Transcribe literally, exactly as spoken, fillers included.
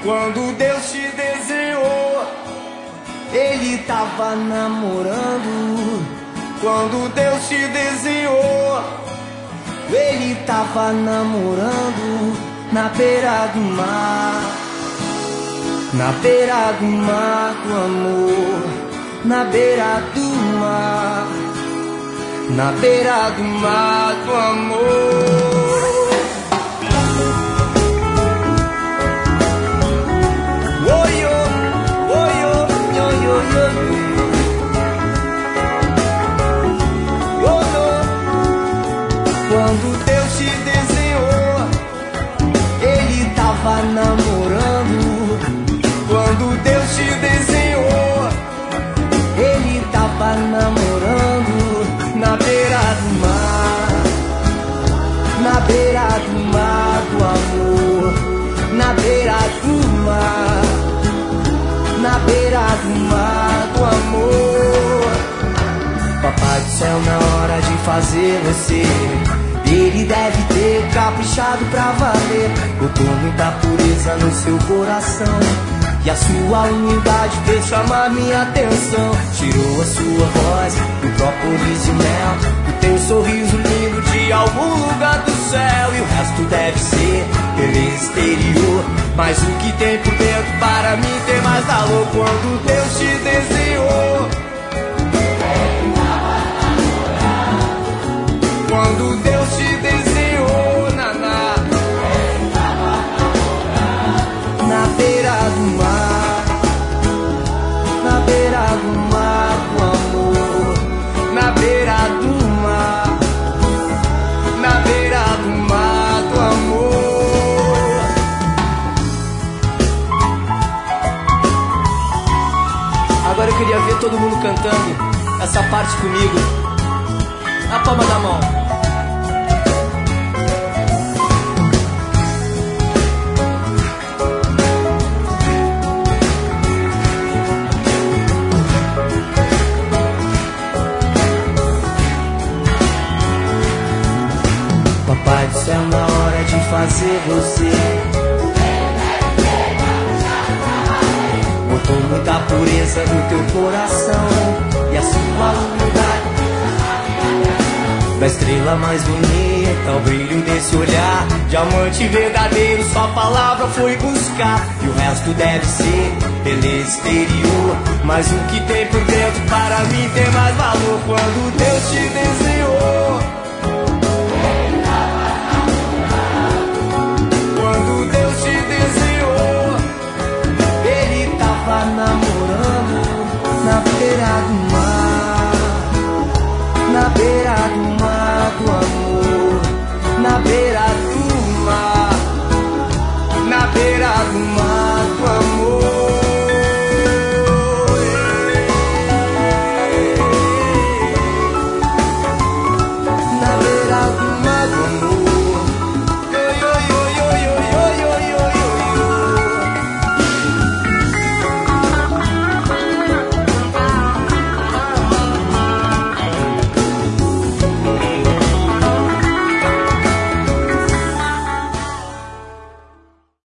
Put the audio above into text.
Quando Deus te desenhou, Ele tava namorando. Quando Deus te desenhou, Ele tava namorando na beira do mar. Na beira do mar do amor, na beira do mar, na beira do mar do amor. Quando Deus te desenhou, Ele tava namorando. Quando Deus te desenhou, Ele tava namorando na beira do mar. Na beira do mar do amor, na beira do mar, na beira do mar do amor. Papai do céu, na hora de fazer você, Ele deve ter caprichado pra valer. Botou muita pureza no seu coração, e a sua humildade fez chamar minha atenção. Tirou a sua voz do própolis de mel, do teu sorriso lindo de algum lugar do céu. E o resto deve ser beleza exterior, mas o que tem por dentro para mim tem mais valor. Quando Deus te desenhou, quando Deus te desenhou, naná, na beira do mar, na beira do mar do amor, na beira do mar, na beira do mar do amor. Agora eu queria ver todo mundo cantando essa parte comigo. Na palma da mão. Papai do céu, na hora de fazer você, botou muita pureza no teu coração, e a sua humildade da estrela mais bonita, o brilho desse olhar, diamante verdadeiro, sua palavra foi buscar. E o resto deve ser beleza exterior, mas o que tem por dentro para mim tem mais valor. Quando Deus te desenhou, quando Deus te desenhou, Ele tava namorando na beira do mar.